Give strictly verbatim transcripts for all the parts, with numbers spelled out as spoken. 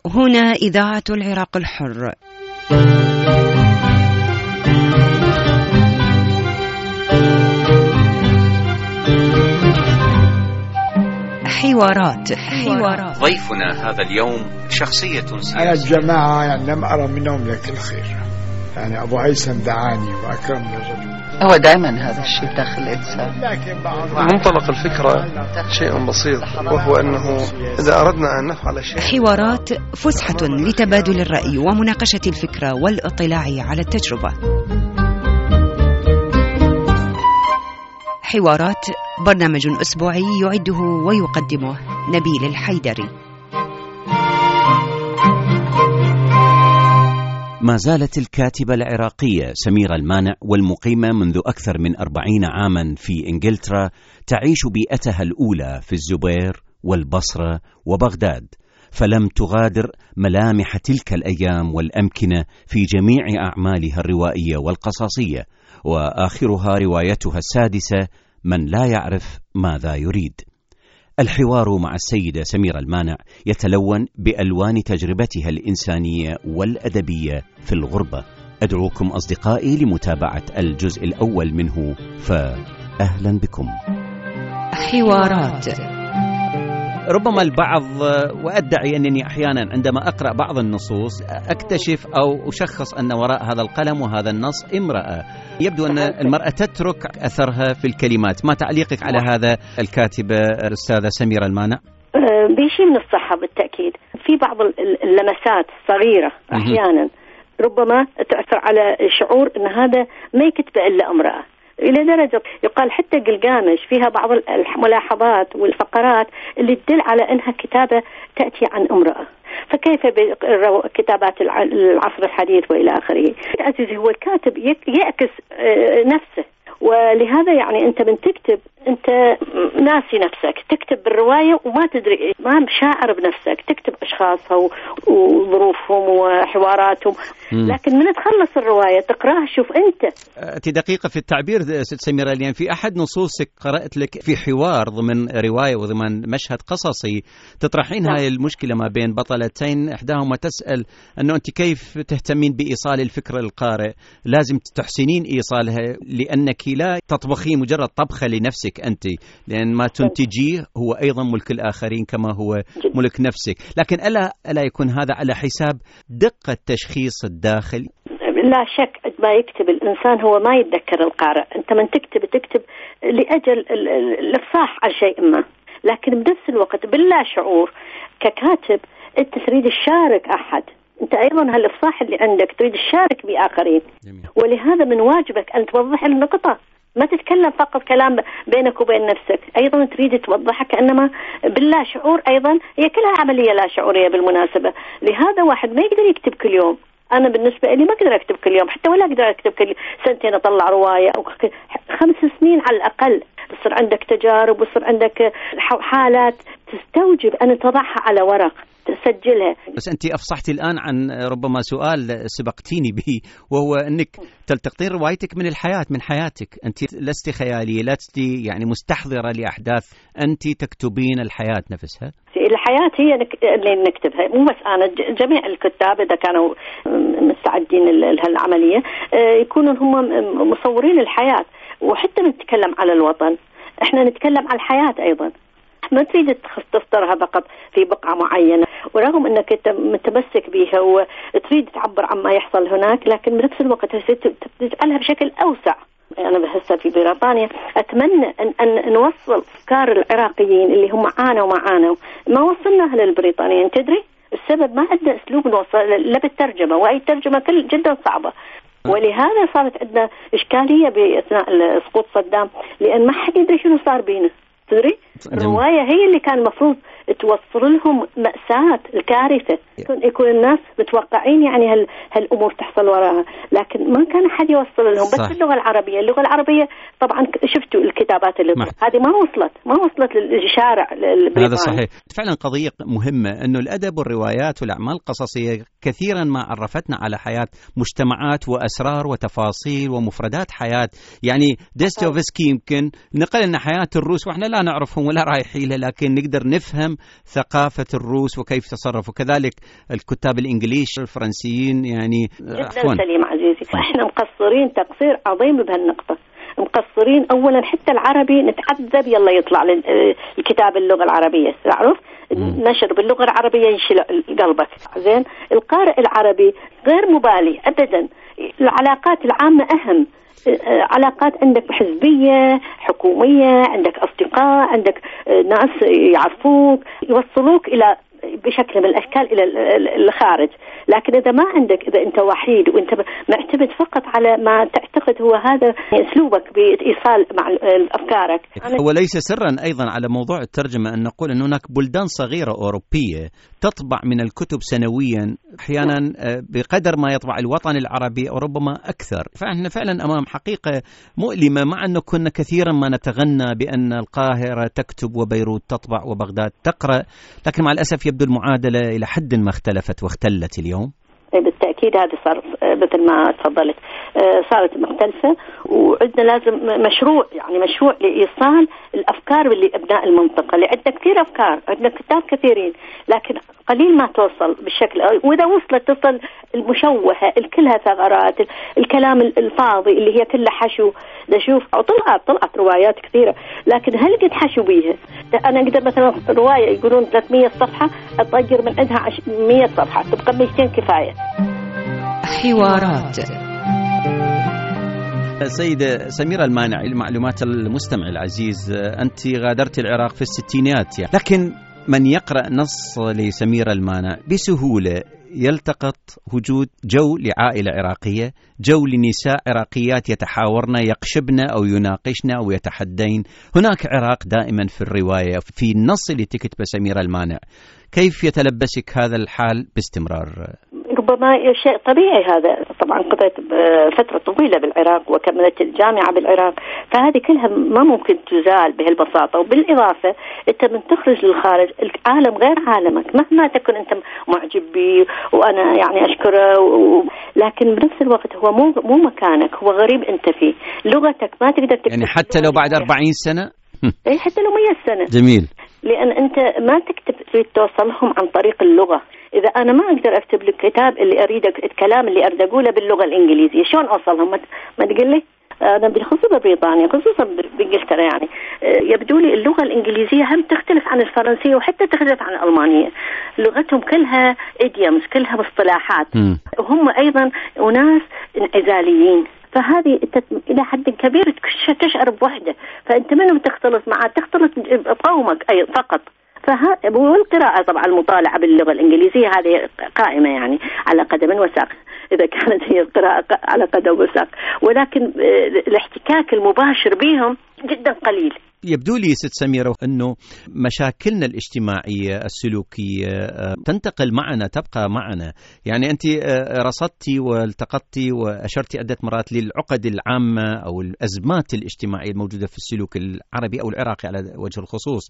هنا إذاعة العراق الحر. حوارات. حوارات. ضيفنا هذا اليوم شخصية سياسية. أنا الجماعة يعني لم أرى منهم لك الخير، يعني أبو هيثم دعاني وأكرمني الرجل. هو دائما هذا الشيء داخل الإنسان. منطلق الفكرة شيء بسيط، وهو أنه إذا أردنا أن نفعل شيء. حوارات فسحة لتبادل الرأي ومناقشة الفكرة والاطلاع على التجربة. حوارات برنامج أسبوعي يعده ويقدمه نبيل الحيدري. ما زالت الكاتبة العراقية سميرة المانع والمقيمة منذ أكثر من أربعين عاما في إنجلترا تعيش بيئتها الأولى في الزبير والبصرة وبغداد، فلم تغادر ملامح تلك الأيام والأمكنة في جميع أعمالها الروائية والقصصية، وآخرها روايتها السادسة من لا يعرف ماذا يريد. الحوار مع السيدة سميرة المانع يتلون بألوان تجربتها الإنسانية والأدبية في الغربة. أدعوكم أصدقائي لمتابعة الجزء الأول منه، فأهلا بكم. حوارات. ربما البعض، وأدعي أنني أحيانا عندما أقرأ بعض النصوص أكتشف أو أشخص أن وراء هذا القلم وهذا النص امرأة. يبدو أن المرأة تترك أثرها في الكلمات. ما تعليقك على هذا الكاتبة الأستاذة سميرة المانع؟ بشيء من الصحة بالتأكيد. في بعض اللمسات صغيرة أحيانا ربما تأثر على شعور أن هذا ما يكتب إلا امرأة، إلى درجة يقال حتى قلقامش فيها بعض الملاحظات والفقرات اللي تدل على أنها كتابة تأتي عن امرأة. فكيف بكتابات العصر الحديث وإلى آخره؟ عزيزي، هو الكاتب يعكس نفسه، ولهذا يعني أنت من تكتب أنت ناسي نفسك، تكتب بالرواية وما تدري، ما شاعر بنفسك، تكتب أشخاصها وظروفهم وحواراتهم، لكن من تخلص الرواية تقرأها شوف أنت. أنت دقيقة في التعبير ست سميرة، لأن في أحد نصوصك قرأت لك في حوار ضمن رواية وضمن مشهد قصصي تطرحين هاي المشكلة ما بين بطلتين، إحداهما تسأل أنه أنت كيف تهتمين بإيصال الفكرة للقارئ، لازم تحسنين إيصالها لأنك لا تطبخين مجرد طبخة لنفسك أنت، لأن ما تنتجيه هو أيضا ملك الآخرين كما هو ملك نفسك. لكن ألا ألا يكون هذا على حساب دقة تشخيص الداخل؟ لا شك ما يكتب الإنسان هو ما يتذكر القارئ. أنت من تكتب تكتب لأجل الإفصاح عن شيء ما، لكن بنفس الوقت باللا شعور ككاتب أنت تريد تشارك أحد، أنت أيضا هالإفصاح اللي عندك تريد تشارك بآخرين. جميل. ولهذا من واجبك أن توضح النقطة، ما تتكلم فقط كلام بينك وبين نفسك، أيضا تريد توضحها كأنما باللا شعور. أيضا هي كلها عملية لا شعورية بالمناسبة. لهذا واحد ما يقدر يكتب كل يوم. أنا بالنسبة لي ما أقدر أكتب كل يوم، حتى ولا أقدر أكتب كل سنتين أطلع رواية أو خمس سنين على الأقل. بصير عندك تجارب وبصير عندك حالات تستوجب أن تضعها على ورق تسجلها. بس أنت أفصحتي الآن عن ربما سؤال سبقتيني به، وهو أنك تلتقطين روايتك من الحياة، من حياتك. أنت لست خيالية، لست يعني مستحضرة لأحداث، أنت تكتبين الحياة نفسها. الحياة هي اللي نكتبها، مو بس أنا، جميع الكتاب إذا كانوا مستعدين لهالعملية يكونوا هم مصورين الحياة. وحتى نتكلم على الوطن، إحنا نتكلم على الحياة أيضا، ما تريد تفطرها فقط في بقعة معينة، ورغم أنك متمسك بها وتريد تعبر عما يحصل هناك، لكن بنفس الوقت تجعلها بشكل أوسع. أنا بحسها في بريطانيا أتمنى أن, أن نوصل أفكار العراقيين اللي هم عانوا معانا، ما وصلناها للبريطانيين. تدري السبب؟ ما عندنا أسلوب نوصل لا بالترجمة، وأي ترجمة كل جدا صعبة. ولهذا صارت عندنا إشكالية بأثناء سقوط صدام، لأن ما حد يدري شنو صار بينا. تدري الرواية هي اللي كان المفروض توصل لهم مأساة الكارثة، يكون الناس متوقعين يعني هال هالأمور تحصل وراها، لكن ما كان حد يوصل لهم. بس اللغة العربية اللغة العربية طبعا شفتوا الكتابات اللي هذه ما وصلت ما وصلت للشارع البريطاني. هذا صحيح فعلا. قضية مهمة أنه الأدب والروايات والأعمال القصصية كثيرا ما عرفتنا على حياة مجتمعات وأسرار وتفاصيل ومفردات حياة. يعني ديستوفسكي يمكن نقل لنا حياة الروس وإحنا لا نعرفهم ولا رايحين له، لكن نقدر نفهم فهم ثقافة الروس وكيف تصرفوا. كذلك الكتاب الإنجليش الفرنسيين يعني جدا سليم عزيزي. احنا مقصرين تقصير عظيم بهالنقطة، مقصرين. أولا حتى العربي نتعذب يلا يطلع الكتاب اللغة العربية، تعرف نشر باللغة العربية ينشل قلبك. زين القارئ العربي غير مبالي أبدا، العلاقات العامة أهم، علاقات عندك حزبية حكومية، عندك أصدقاء، عندك ناس يعرفوك يوصلوك إلى بشكل من الأشكال إلى الخارج. لكن إذا ما عندك، إذا أنت وحيد وأنت معتمد فقط على ما تعتقد هو هذا أسلوبك بإيصال مع أفكارك. وليس سرا أيضا على موضوع الترجمة أن نقول أن هناك بلدان صغيرة أوروبية تطبع من الكتب سنويا أحيانا بقدر ما يطبع الوطن العربي أو ربما أكثر. فإحنا فعلا أمام حقيقة مؤلمة، مع أنه كنا كثيرا ما نتغنى بأن القاهرة تكتب وبيروت تطبع وبغداد تقرأ، لكن مع الأسف يبدو المعادلة إلى حد ما اختلفت واختلت اليوم. بالتأكيد هذه صار مثل ما تفضلت صارت مختلفة، وعندنا لازم مشروع، يعني مشروع لإيصال الأفكار لأبناء المنطقة، اللي عندنا كثير أفكار، عندنا كتاب كثيرين لكن قليل ما توصل بالشكل، وإذا وصلت تصل المشوهة كلها ثغرات، الكلام الفاضي اللي هي كلها حشو. نشوف طلعت طلعت روايات كثيرة لكن هل قد حشو بيها؟ أنا أقدر مثلا رواية يقولون ثلاثمية صفحة أطير من عندها مية صفحة، تبقى ميتين كفاية. حوارات. سيدة سميرة المانع، المعلومات المستمع العزيز، أنت غادرت العراق في الستينات يعني. لكن من يقرأ نص لسميرة المانع بسهولة يلتقط وجود جو لعائلة عراقية، جو لنساء عراقيات يتحاورن يقشبن أو يناقشن أو يتحدين. هناك عراق دائما في الرواية، في النص اللي تكتبه سميرة المانع. كيف يتلبسك هذا الحال باستمرار؟ ربما شيء طبيعي هذا. طبعا قضيت فترة طويلة بالعراق وكملت الجامعة بالعراق، فهذه كلها ما ممكن تزال بهالبساطة. وبالإضافة أنت من تخرج للخارج العالم غير عالمك مهما تكن أنت معجب بي وأنا يعني أشكره و... لكن بنفس الوقت هو مو مو مكانك، هو غريب أنت فيه، لغتك ما تقدر تكتب يعني حتى لو بعد أربعين سنة أي حتى لو مية سنة. جميل. لأن أنت ما تكتب تريد توصلهم عن طريق اللغة. إذا أنا ما أقدر أكتب لك كتاب اللي أريد الكلام اللي أريد أقوله باللغة الإنجليزية، شلون أوصلهم؟ ما تقول لي أنا بالخصوص ببريطانيا خصوصا بإنجلترا يعني يبدو لي اللغة الإنجليزية هم تختلف عن الفرنسية وحتى تختلف عن الألمانية. لغتهم كلها إديومز، كلها مصطلحات، وهم أيضا أناس انعزاليين، فهذه إلى حد كبير تشعر بوحدة، فأنت منهم تختلط معه تختلط بقومك أي فقط. فها والقراءة طبعا المطالعة باللغة الإنجليزية هذه قائمة يعني على قدم وساق إذا كانت هي القراءة على قدم وساق، ولكن الاحتكاك المباشر بهم جدا قليل. يبدو لي ست سميرة أنه مشاكلنا الاجتماعية السلوكية تنتقل معنا، تبقى معنا. يعني أنت رصدتي والتقطتي وأشرتي عدة مرات للعقد العامة أو الأزمات الاجتماعية الموجودة في السلوك العربي أو العراقي على وجه الخصوص،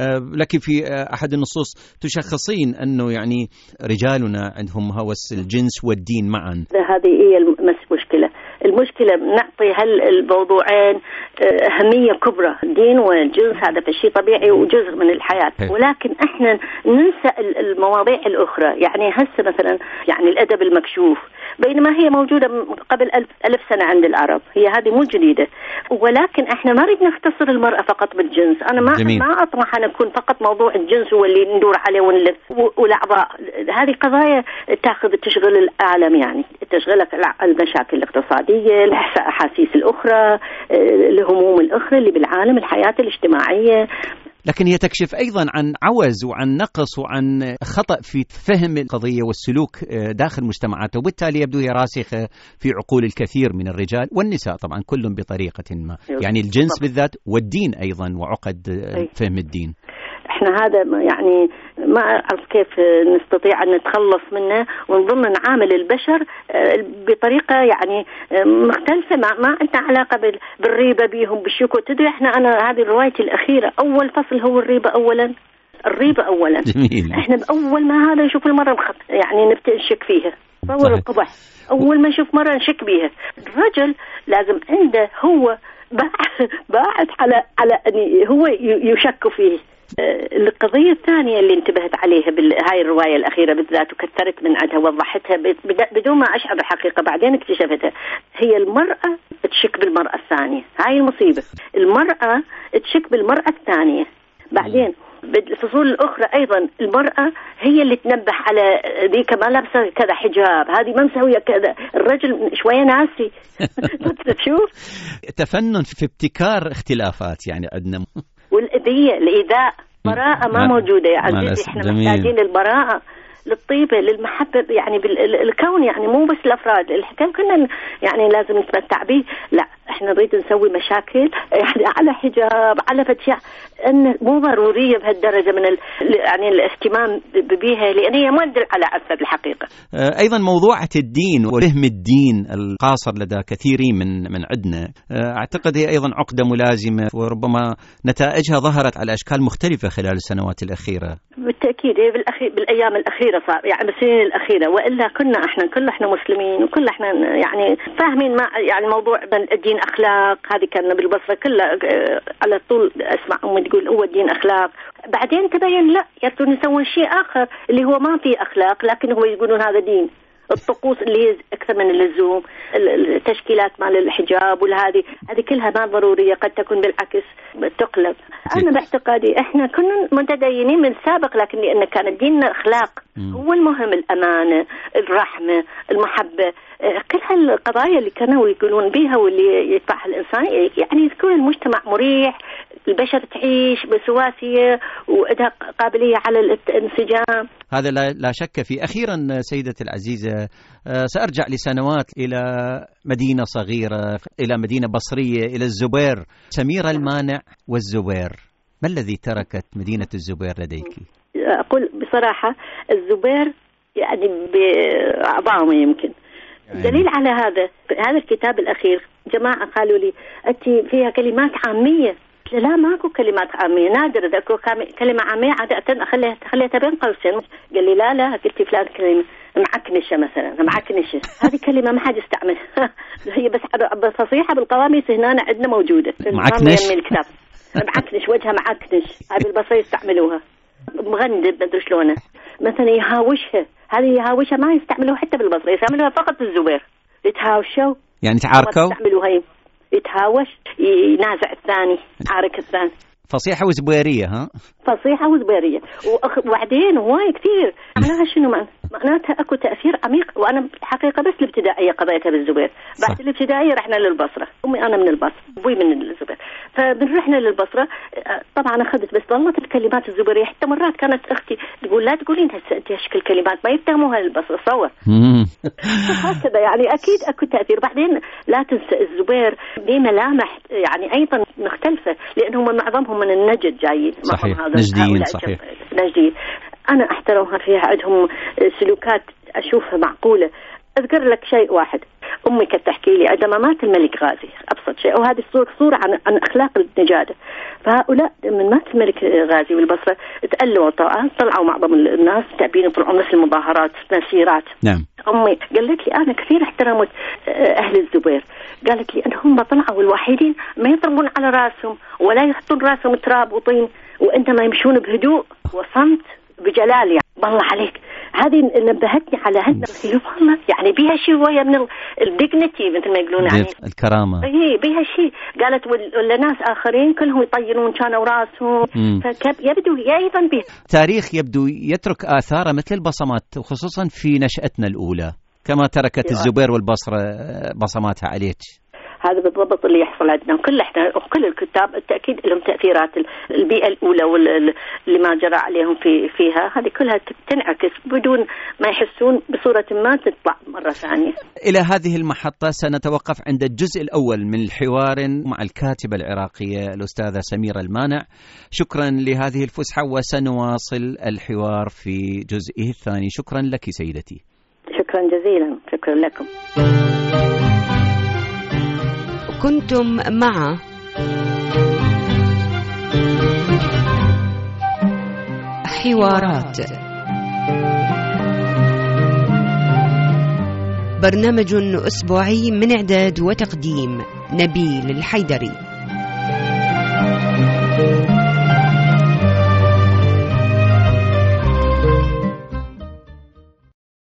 لكن في أحد النصوص تشخصين أنه يعني رجالنا عندهم هوس الجنس والدين معا. هذه هي المشكلة. المشكلة نعطي هالموضوعين أهمية كبرى، الدين والجنس هذا شيء طبيعي وجزء من الحياة، ولكن احنا ننسى المواضيع الأخرى. يعني هسه مثلا يعني الأدب المكشوف بينما هي موجودة قبل ألف, ألف سنة عند العرب، هي هذه مو جديدة، ولكن احنا ما نريد نختصر المرأة فقط بالجنس. أنا ما جميل. ما أطمح أن أكون فقط موضوع الجنس هو اللي ندور عليه ونلف، والأعضاء هذه قضايا تأخذ تشغل العالم، يعني تشغلك المشاكل الاقتصادية، الأحاسيس الأخرى، الهموم الأخرى اللي بالعالم، الحياة الاجتماعية. لكن هي تكشف أيضا عن عوز وعن نقص وعن خطأ في فهم القضية والسلوك داخل مجتمعاته، وبالتالي يبدو هي راسخة في عقول الكثير من الرجال والنساء طبعا كل بطريقة ما، يعني الجنس بالذات والدين أيضا وعقد فهم الدين. احنا هذا يعني ما أعرف كيف نستطيع أن نتخلص منه ونظل نعامل البشر بطريقة يعني مختلفة، ما, ما عندنا علاقة بالريبة بيهم بالشكوى. تدري احنا أنا هذه روايتي الأخيرة أول فصل هو الريبة أولا، الريبة أولا. جميل. احنا بأول ما هذا نشوف المرة مخط يعني نبتدي نشك فيها، تصور القبح أول ما نشوف مرة نشك بيها. الرجل لازم عنده هو باعث على على أن هو يشك فيه، القضية الثانية اللي انتبهت عليها بهاي الرواية الأخيرة بالذات وكثرت من عندها ووضحتها بدون ما أشعر الحقيقة بعدين اكتشفتها، هي المرأة تشك بالمرأة الثانية. هاي المصيبة، المرأة تشك بالمرأة الثانية. بعدين بالفصول الأخرى أيضا المرأة هي اللي تنبه على ذيك ما لابسة كذا حجاب، هذه ما مسوية كذا، الرجل شوية ناسي. تشوف تفنن في ابتكار اختلافات يعني عندنا. والإذية، الإيذاء، براءة ما موجودة يا عزيزي. احنا جميل. محتاجين البراءة للطيبة للمحبة يعني بالكون، يعني مو بس الأفراد، الحكام كنا يعني لازم نتمتع به. لا احنا نريد نسوي مشاكل يعني على حجاب على فتشة، ان مو ضرورية بهالدرجة من ال... يعني الاهتمام بها، لأن هي ما تدل على عفة بالحقيقة. أيضا موضوعة الدين وفهم الدين القاصر لدى كثيرين من من عندنا، أعتقد هي أيضا عقدة ملازمة وربما نتائجها ظهرت على أشكال مختلفة خلال السنوات الأخيرة. بالتأكيد هي بالأخير بالأيام الأخيرة صار يعني بالسنين الأخيرة، وإلا كنا إحنا كل إحنا مسلمين وكل إحنا يعني فاهمين ما يعني موضوع الدين أخلاق. هذه كان بالبصرة كلها على طول أسمع أمي تقول هو الدين أخلاق. بعدين تبين لا، يردون يسوون شيء آخر اللي هو ما فيه أخلاق، لكن هو يقولون هذا دين. الطقوس اللي هي أكثر من اللزوم، التشكيلات مال الحجاب والهذه هذه كلها ما ضرورية، قد تكون بالعكس تقلب. أنا باعتقادي إحنا كنا متدينين من سابق، لكن لأن كان ديننا أخلاق هو المهم، الأمانة، الرحمة، المحبة، كل هالقضايا اللي كانوا يقولون بيها واللي يدفعها الإنسان يعني يكون المجتمع مريح، البشر تعيش بسواسية وعندها قابلية على الانسجام. هذا لا شك فيه. أخيرا سيدتي العزيزة، سأرجع لسنوات إلى مدينة صغيرة، إلى مدينة بصرية، إلى الزبير. سميرة المانع والزبير، ما الذي تركت مدينة الزبير لديك؟ أقول بصراحة الزبير يعني بعظامه يمكن يعني. دليل على هذا هذا الكتاب الأخير، جماعة قالوا لي أنت فيها كلمات عامية. لا ماكو كلمات عامية، نادر إذا أكو كلمة عامية عادة أخليها خليتها بين قوسين. قال لي لا لا قلت فلان كلمة معكنشة مثلا، معكنشة هذه كلمة ما حد يستعملها. هي بس فصيحة بالقواميس هنا عندنا موجودة. معكنش الكتاب معكنش، وجهها معكنش، هذه بالبصرة يستعملوها. مغندب مدري شلونه مثلا يهاوشها، هذه يهاوشها ما يستعملوها حتى بالبصرة، يستعملوها فقط بالزبير. يتهاوشوا يعني تعاركوا، يستعملوها يتهاوش، ينازع الثاني، عارك الثاني. فصيحة وزبيرية. ها فصيحة وزبيرية. وبعدين هواي كثير معناها شنو معنى؟ معناتها اكو تأثير عميق. وانا الحقيقة بس الابتدائية قضيتها بالزبير، بعد الابتدائية رحنا للبصرة. امي انا من البصرة، ابوي من الزبير، فبنرحنا للبصرة. طبعا اخذت بس ظلت الكلمات الزبيرية، حتى مرات كانت اختي تقول لا تقولين هسه انت اشكال كلمات ما يفهموها للبصرة صور. هكذا يعني اكيد اكو تأثير. بعدين لا تنسى الزبير ليه ملامح يعني ايضا مختلفة، لانهم معظمهم من النجد جايين. صحيح نجديين. صحيح نجديين. أنا أحترمها فيها، عندهم سلوكات أشوفها معقولة. أذكر لك شيء واحد، أمي كانت تحكي لي عندما مات الملك غازي، أبسط شيء، وهذه الصورة صورة عن عن أخلاق النجادة. فهؤلاء من مات الملك غازي بالبصرة تألوا طبعا، طلعوا معظم الناس تعبين يطلعون مثل المظاهرات مسيرات. نعم. أمي قالت لي أنا كثير احترمت أهل الزبير، قالت لي أنهم طلعوا الوحيدين ما يضربون على راسهم ولا يحطون راسهم تراب وطين، وإنما يمشون بهدوء وصمت بجلال. يعني بالله عليك، هذه نبهتني على هالنفسية والله، يعني بيها شيء ويا من الديجنتي مثل ما يقولون، يعني الكرامة. هي بيها شيء. قالت ولا ناس آخرين كلهم يطينون كانوا راسهم، فيبدو هي أيضا بها تاريخ يبدو يترك آثاره مثل البصمات، وخصوصا في نشأتنا الأولى كما تركت الزبير والبصرة بصماتها عليك. هذا بالضبط اللي يحصل عندنا. كل احنا وكل الكتاب التأكيد لهم تأثيرات البيئة الأولى واللي ما جرى عليهم في فيها، هذه كلها تنعكس بدون ما يحسون بصورة ما تطلع مرة ثانية. إلى هذه المحطة سنتوقف عند الجزء الأول من الحوار مع الكاتبة العراقية الأستاذة سميرة المانع. شكرا لهذه الفسحة، وسنواصل الحوار في جزئه الثاني. شكرا لك سيدتي. شكرا جزيلا. شكرا لكم. كنتم مع حوارات، برنامج أسبوعي من إعداد وتقديم نبيل الحيدري.